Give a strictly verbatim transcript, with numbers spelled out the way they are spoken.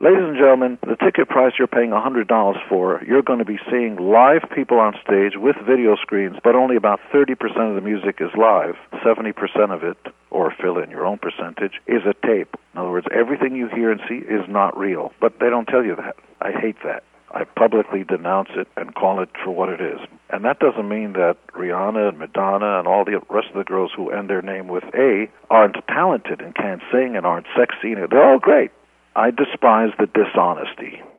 Ladies and gentlemen, the ticket price you're paying one hundred dollars for, you're going to be seeing live people on stage with video screens, but only about thirty percent of the music is live. seventy percent of it, or fill in your own percentage, is a tape. In other words, everything you hear and see is not real, but they don't tell you that. I hate that. I publicly denounce it and call it for what it is. And that doesn't mean that Rihanna and Madonna and all the rest of the girls who end their name with A aren't talented and can't sing and aren't sexy. They're all great. I despise the dishonesty.